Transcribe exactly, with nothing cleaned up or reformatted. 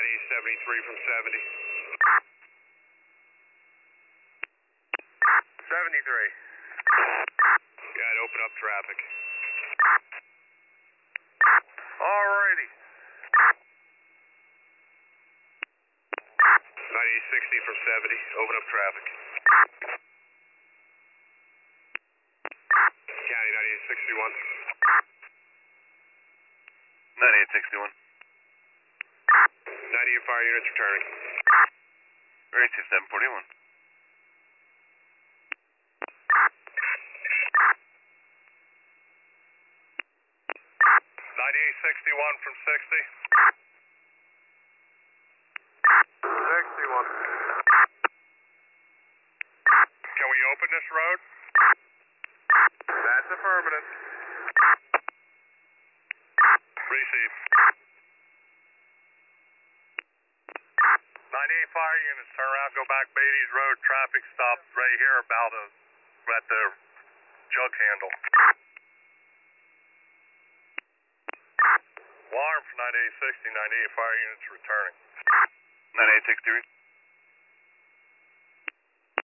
ninety-eight seventy-three from seventy. seventy-three. Got it, open up traffic. Alrighty. ninety-eight sixty from seventy, open up traffic. County ninety-eight sixty-one. ninety-eight sixty-one. ninety-eight fire units returning. Ready to seven forty-one. ninety-eight sixty-one from sixty. sixty-one. Can we open this road? That's affirmative. Receive. ninety-eight fire units, turn around, go back Beatty's Road. Traffic stopped right here about a, at the jug handle. Alarm for ninety-eight sixty, ninety-eight fire units returning. ninety-eight sixty-three.